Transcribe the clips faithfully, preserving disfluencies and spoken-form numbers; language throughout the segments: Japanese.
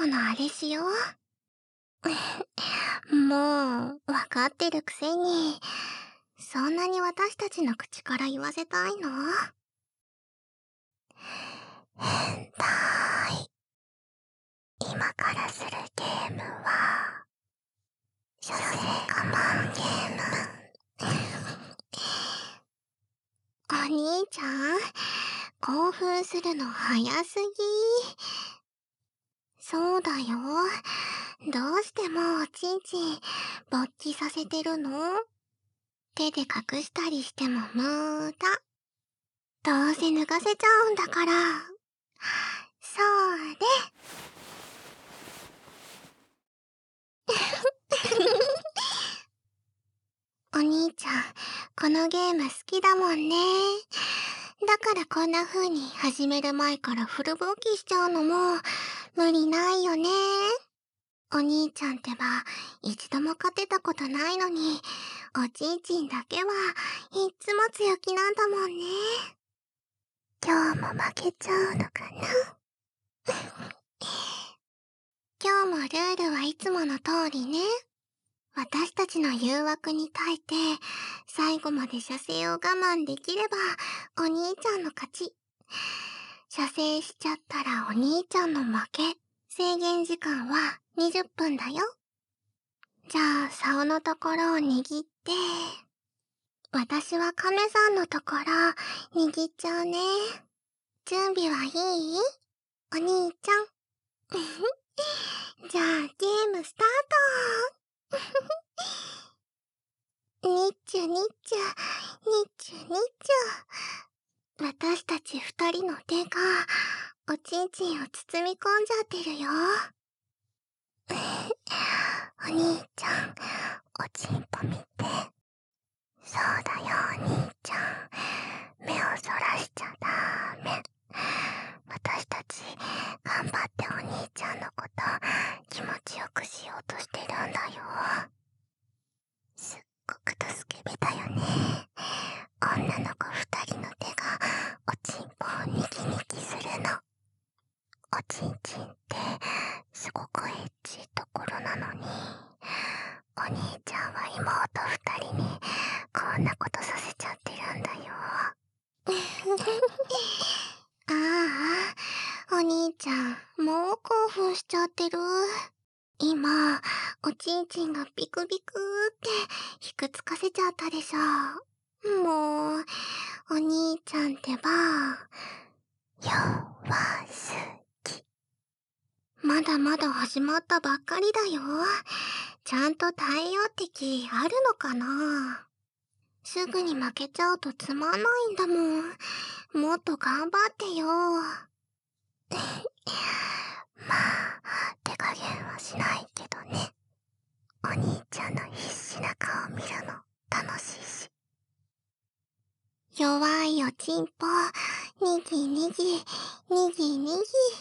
のあれしよう。もう、わかってるくせに、そんなに私たちの口から言わせたいの？変態。今からするゲームは、射精我慢ゲーム。お兄ちゃん、興奮するの早すぎ。そうだよ。どうしてもおちんちん勃起させてるの？手で隠したりしても無駄。どうせ脱がせちゃうんだから。そうで。お兄ちゃん、このゲーム好きだもんね。だからこんな風に始める前からフル勃起しちゃうのも無理ないよね。お兄ちゃんってば一度も勝てたことないのに、おちんちんだけはいっつも強気なんだもんね。今日も負けちゃうのかな。今日もルールはいつもの通りね。私たちの誘惑に耐えて、最後まで射精を我慢できれば、お兄ちゃんの勝ち。射精しちゃったらお兄ちゃんの負け。制限時間はにじゅっぷんだよ。じゃあ、竿のところを握って、私は亀さんのところ、握っちゃうね。準備はいい？お兄ちゃん。じゃあ、ゲームスタート。にっちゅにっちゅ、にっちゅにっちゅ。私たち二人の手が、おちんちんを包み込んじゃってるよ。お兄ちゃん、おちんぽ見て。そうだよ、お兄ちゃん。目をそらしちゃダメ。私たち、頑張ってお兄ちゃんのこと気持ちよくしようとしてるんだよ。すっごく助けべだよね。女の子二人の手がおちんぽをニキニキするの。おちんちんってすごくエッチいところなのに、お兄ちゃんは妹二人にこんなことさせちゃってるんだよ。ああ、お兄ちゃん、もう興奮しちゃってる。今、おちんちんがビクビクってひくつかせちゃったでしょ。もう、お兄ちゃんってば、弱すぎ。まだまだ始まったばっかりだよ。ちゃんと耐えようって気あるのかな？すぐに負けちゃうとつまんないんだもん。もっと頑張ってよ。まあ、手加減はしないけどね。お兄ちゃんの必死な顔見るの楽しいし。弱いおちんぽ、にぎにぎ、にぎにぎ。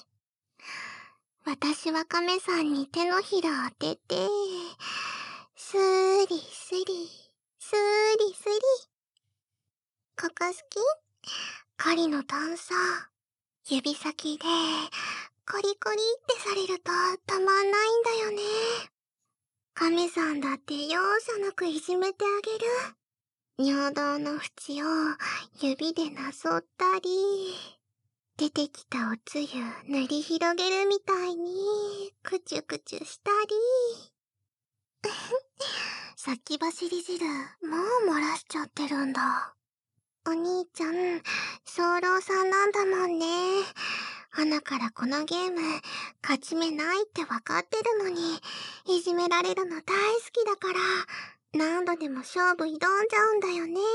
私は亀さんに手のひら当てて、スーリスリ、スーリスリ。ここ好き？狩りの段差。指先で、コリコリってされるとたまんないんだよね。亀さんだって容赦なくいじめてあげる。尿道の縁を指でなぞったり、出てきたおつゆ塗り広げるみたいに、くちゅくちゅしたり。先走り汁、もう漏らしちゃってるんだ。お兄ちゃん、早漏さんなんだもんね。花からこのゲーム、勝ち目ないってわかってるのに、いじめられるの大好きだから、何度でも勝負挑んじゃうんだよね。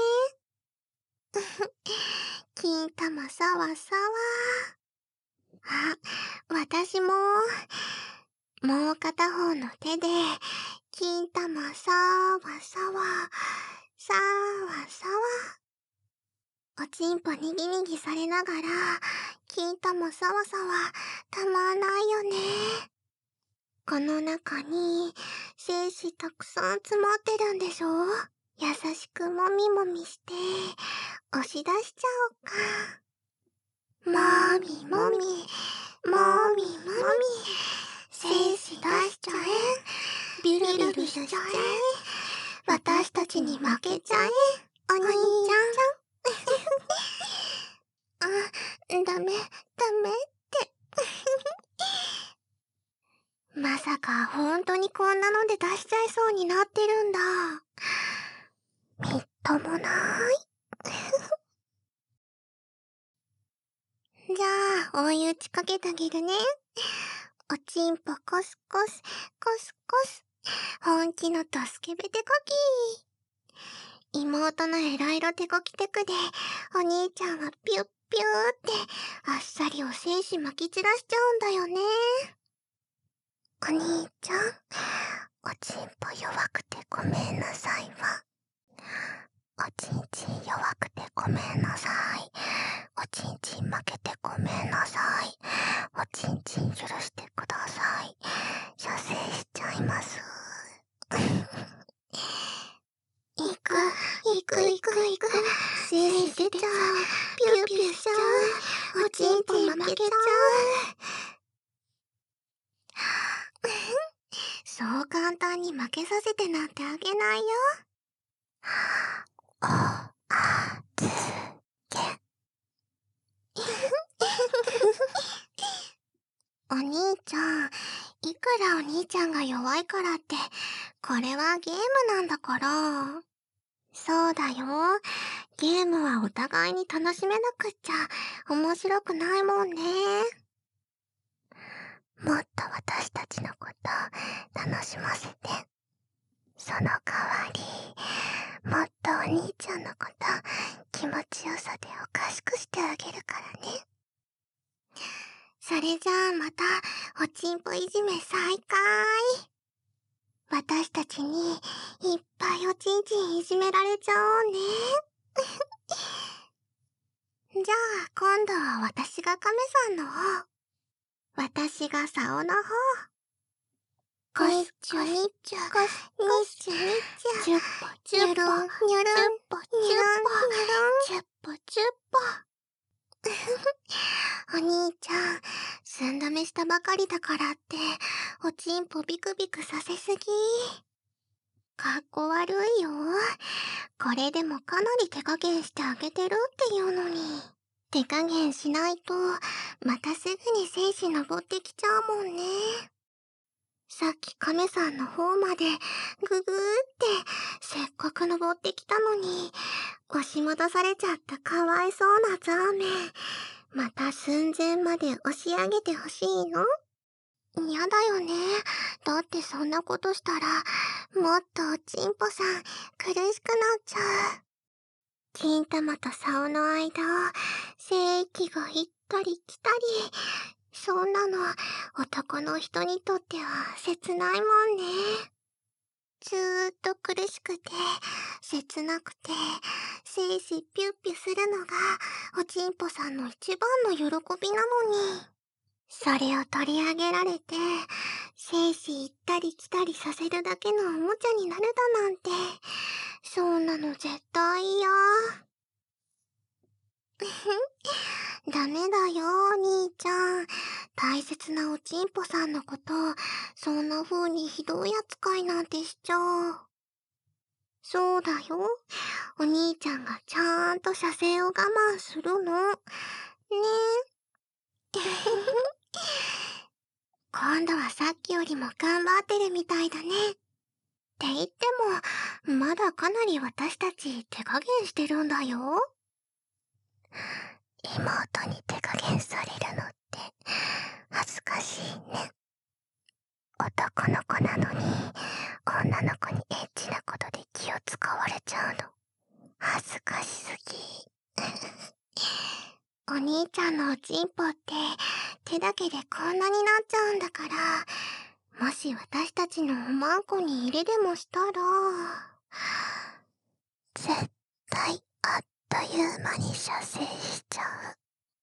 金玉さわさわ。あ、私も、もう片方の手で、金玉さわさわ、さわさわ。おちんぽにぎにぎされながら、金玉さわさわ、たまんないよね。この中に、精子たくさん詰まってるんでしょ？優しくもみもみして、押し出しちゃおうか。もみもみ、もみもみ、精かほんとにこんなので出しちゃいそうになってるんだ。みっともない。じゃあ、追い打ちかけてあげるね。おちんぽコスコス、コスコス。本気の助けべてこき。妹のエライロテコキテクで、お兄ちゃんはピュッピューって、あっさりお精子撒き散らしちゃうんだよね。お兄ちゃん、おちんぽ弱くてごめんなさいわ。おちんちん弱くてごめんなさい。おちんちん負けてごめんなさい。おちんちん許してください。射精しちゃいます。いく、いくいくいく。精子出ちゃう。ピューピューしちゃう。おちんぽ負けちゃう。そう簡単に負けさせてなんてあげないよ。お、あ、つ、け。お兄ちゃん、いくらお兄ちゃんが弱いからって、これはゲームなんだから。そうだよ。ゲームはお互いに楽しめなくっちゃ面白くないもんね。もっと私たちのこと楽しませて。その代わり、もっとお兄ちゃんのこと気持ちよさでおかしくしてあげるからね。それじゃあまたおちんぽいじめ再開。私たちにいっぱいおちんちんいじめられちゃおうね。じゃあ今度は私が亀さんの方。私が竿の方。こっちょにっちょ、にっちょにっちょ、チュッポチュッポ、ニョロン、ニョロン、チュッポチュッポ、チュッポチュッポ。お兄ちゃん、寸止めしたばかりだからって、おちんぽビクビクさせすぎ。かっこ悪いよ。これでもかなり手加減してあげてるっていうのに。手加減しないと、またすぐに精子登ってきちゃうもんね。さっき亀さんの方まで、ぐぐーって、せっかく登ってきたのに、押し戻されちゃったかわいそうなザーメン。また寸前まで押し上げてほしいの？嫌だよね。だってそんなことしたら、もっとおちんぽさん苦しくなっちゃう。金玉と竿の間を精液が行ったり来たり。そんなの男の人にとっては切ないもんね。ずーっと苦しくて、切なくて、精子ピュッピュするのがおちんぽさんの一番の喜びなのに。それを取り上げられて、精子行ったり来たりさせるだけのおもちゃになるだなんて、そんなの絶対嫌。ダメだよ、お兄ちゃん。大切なおちんぽさんのこと、そんな風にひどい扱いなんてしちゃう。そうだよ。お兄ちゃんがちゃんと射精を我慢するの。ねえ。今度はさっきよりも頑張ってるみたいだね。って言っても、まだかなり私たち手加減してるんだよ。妹に手加減されるのって恥ずかしいね。男の子なのに女の子にエッチなことで気を使われちゃうの恥ずかしすぎ。お兄ちゃんのおちんぽって手だけでこんなになっちゃうんだから、もし私たちのおまんこに入れでもしたら絶対あっという間に射精しちゃう。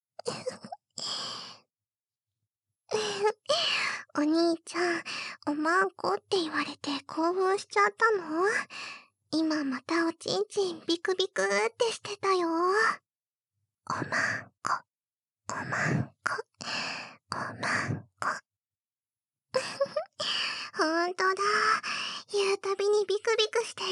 お兄ちゃん、おまんこって言われて興奮しちゃったの？今またおちんちんビクビクってしてたよ。おまんこ、おまんこ、おまんこ。ほんとだ。言うたびにビクビクしてる。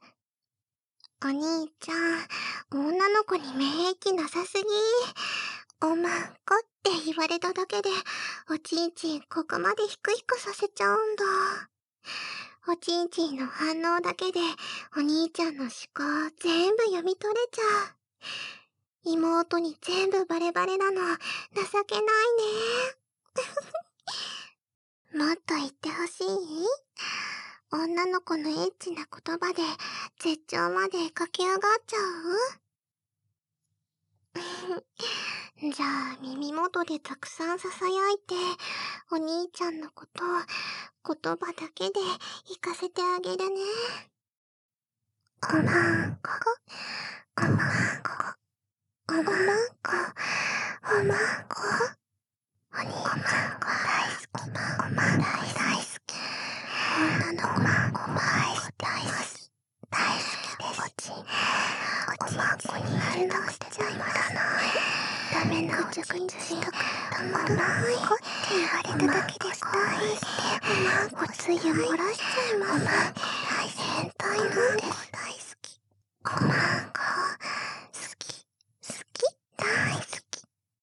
お兄ちゃん、女の子に免疫なさすぎ。 おまんこって言われただけで、おちんちんここまでヒクヒクさせちゃうんだ。おちんちんの反応だけで、お兄ちゃんの思考全部読み取れちゃう。妹に全部バレバレなの、情けないね。もっと言ってほしい？女の子のエッチな言葉で絶頂まで駆け上がっちゃう？じゃあ耳元でたくさん囁いて、お兄ちゃんのことを言葉だけで聞かせてあげるね。おまんこ、おまんこ、おまんこ、おまんこ。お兄ちゃんが大好き、おまんこ大好き。女の子のおまんこ大好き、大好きです。おちん、おまんこに入れたくてたまらない。ダメなおちんしたくてたまらない。おまんこって言われただけで恋して、おまんこつゆ漏らしちゃいます。おまんこ大変態なんです。大好き。おまんこ好き、好き、大好き。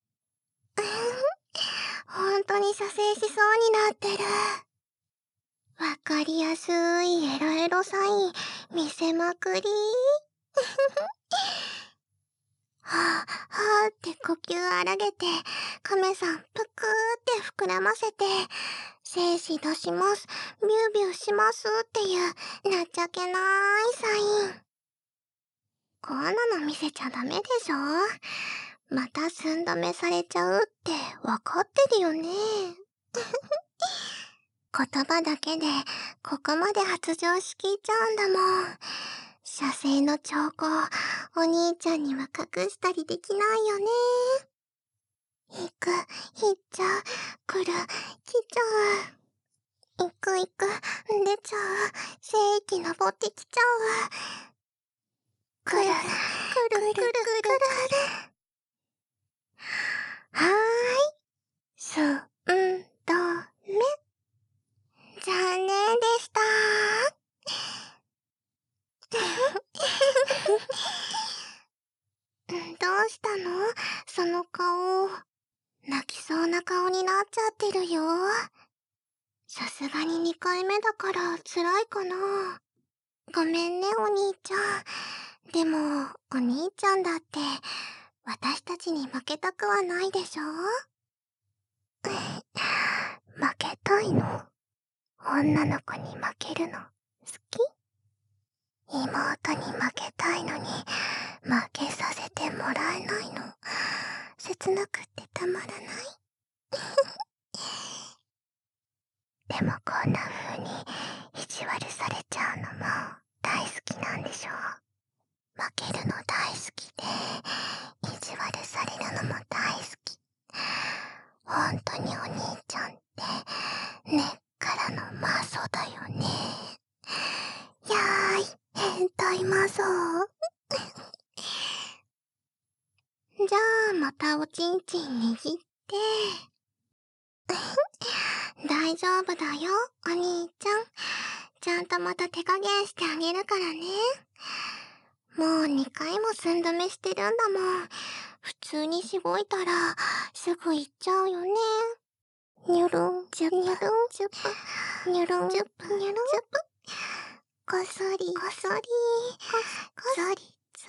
ほんとに射精しそうになってる。わかりやすいエロエロサイン見せまくり。はぁ、はぁって呼吸荒げて、亀さんぷくーって膨らませて、精子出します、ビュービューしますっていうなっちゃけないサイン。こんなの見せちゃダメでしょ。また寸止めされちゃうってわかってるよね。言葉だけでここまで発情しきっちゃうんだもん。射精の兆候、お兄ちゃんには隠したりできないよね。行く、行っちゃう、来る、来ちゃう。行く行く、出ちゃう、精液登ってきちゃう。来る、来る、来る、来る、来る。はーい。すんどめ。残念でした。どうしたの？その顔。泣きそうな顔になっちゃってるよ。さすがににかいめだから辛いかな。ごめんね、お兄ちゃん。でも、お兄ちゃんだって、私たちに負けたくはないでしょ？負けたいの？女の子に負けるの好き？妹に負けたいのに負けさせてもらえないの切なくってたまらない。でもこんな風に意地悪されちゃうのも大好きなんでしょ？負けるの大好きで意地悪されるのも大好き。ほんとにお兄ちゃんって根っからのマゾだよね。やーい、変態マゾじゃあまたおちんちん握って。大丈夫だよ、お兄ちゃん。ちゃんとまた手加減してあげるからね。もうにかいも寸止めしてるんだもん。普通にしごいたらすぐ行っちゃうよね。にゅるん、じゅぷ、にゅるん、じゅぷ、にゅるん、じゅぷ、にゅるん、じゅぷ。こそり、こそり、こそり、そ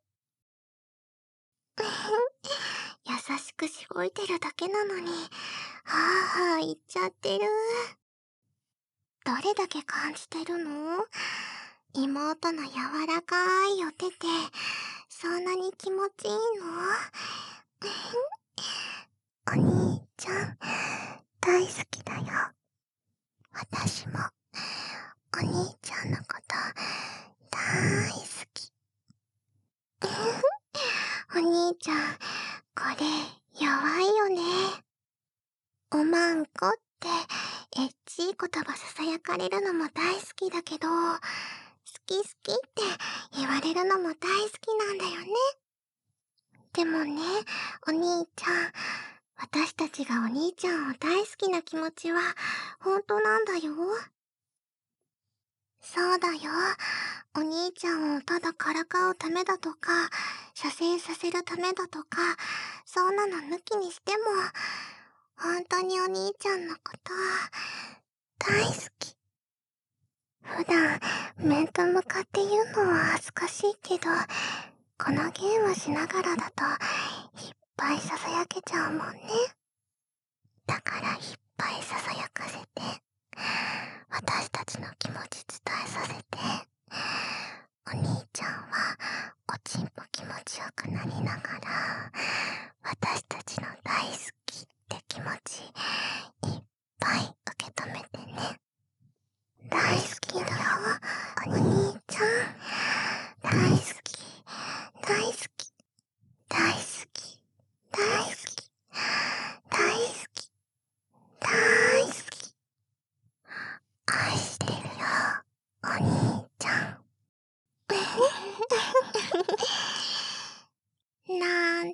り。優しくしごいてるだけなのに、はぁはぁ言っちゃってる。どれだけ感じてるの？妹の柔らかいお手って、そんなに気持ちいいの？お兄ちゃん、大好きだよ。私も、お兄ちゃんのこと、大好き。お兄ちゃん、これ、弱いよね。おまんこって、エッチい言葉囁かれるのも大好きだけど、好き好きって言われるのも大好きなんだよね。でもね、お兄ちゃん、私たちがお兄ちゃんを大好きな気持ちは、本当なんだよ。そうだよ。お兄ちゃんをただからかうためだとか、 射精させるためだとか、そんなの抜きにしても、本当にお兄ちゃんのこと大好き。普段面と向かって言うのは恥ずかしいけど、このゲームしながらだといっぱいささやけちゃうもんね。だからいっぱいささやかせて、私たちの気持ち伝えさせて、お兄ちゃんはおちんぽ気持ちよくなりながら、私たちの大好きって気持ちいっぱい受け止めてね。大好きだよ、お兄ちゃん。大好き、大好き、大好き、大好き、大好き、大好き。愛してるよ、お兄ちゃん。なんて、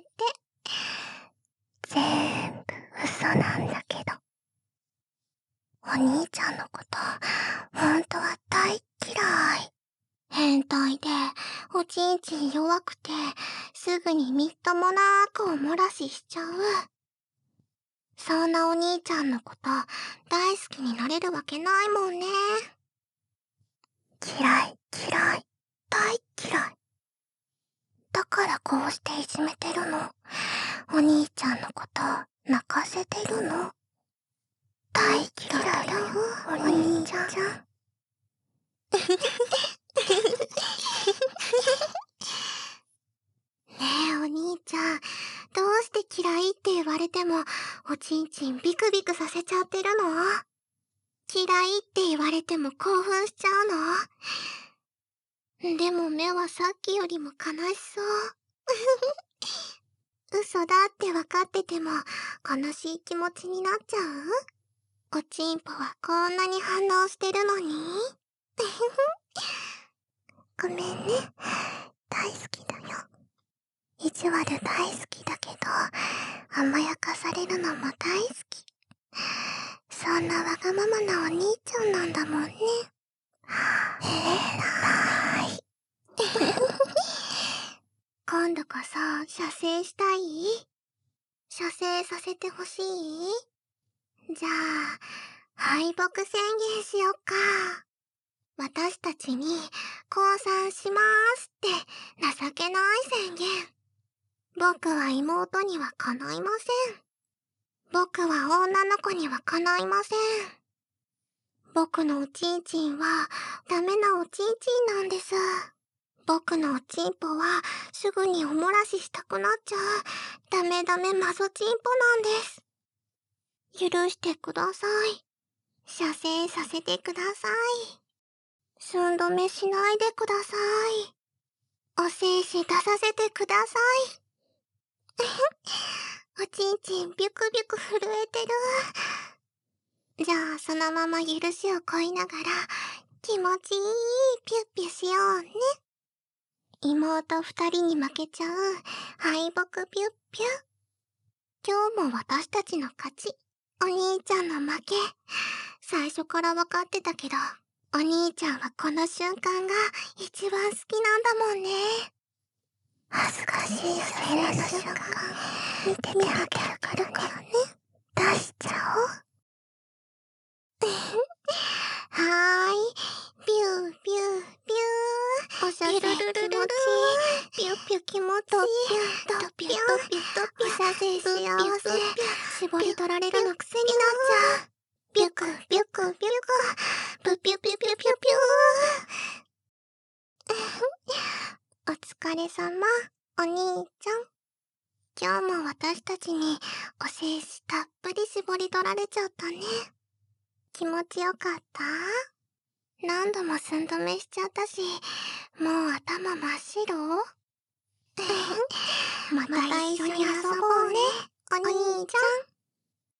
全部嘘なんだけど。お兄ちゃんのこと、ほんとは大嫌い。変態で、おちんちん弱くて、すぐにみっともなくお漏らししちゃう。そんなお兄ちゃんのこと大好きになれるわけないもんね。嫌い、嫌い、大嫌い。だからこうしていじめてるの。お兄ちゃんのこと泣かせてるの。大嫌いだよ、お兄ちゃん。ねえお兄ちゃん、どうして嫌いって言われてもおちんちんビクビクさせちゃってるの？嫌いって言われても興奮しちゃうの？でも目はさっきよりも悲しそう。嘘だって分かってても悲しい気持ちになっちゃう？おちんぽはこんなに反応してるのに？ごめんね。大好きだよ。意地悪大好きだけど、甘やかされるのも大好き。そんなわがままなお兄ちゃんなんだもんね。えらい。今度こそ射精したい？射精させてほしい？じゃあ、敗北宣言しよっか。私たちに降参しまーすって情けない宣言。僕は妹にはかないません。僕は女の子にはかないません。僕のおちんちんはダメなおちんちんなんです。僕のおちんぽはすぐにお漏らししたくなっちゃうダメダメマゾチンポなんです。許してください。射精させてください。寸止めしないでください。お精子出させてください。おちんちんビュクビュク震えてる。じゃあそのまま許しをこいながら気持ちいいピュッピュしようね。妹二人に負けちゃう敗北ピュッピュ。今日も私たちの勝ち。お兄ちゃんの負け。最初から分かってたけど、お兄ちゃんはこの瞬間が一番好きなんだもんね。恥ずかしいそれらの瞬間見ててあげるからね。出しちゃおう。はーい。ピューピューピュー。おしゃせ気持ちいい。ピューピュー気持ちいい。ドピュードピュードピュー。おしゃせ幸せ。絞り取られるの癖になっちゃう。ピュクピュクピュク。プピュピュピュピュピュー。お疲れ様、お兄ちゃん。今日も私たちにお精子たっぷり絞り取られちゃったね。気持ちよかった？何度も寸止めしちゃったし、もう頭真っ白？また一緒に遊ぼうね、お兄ちゃん。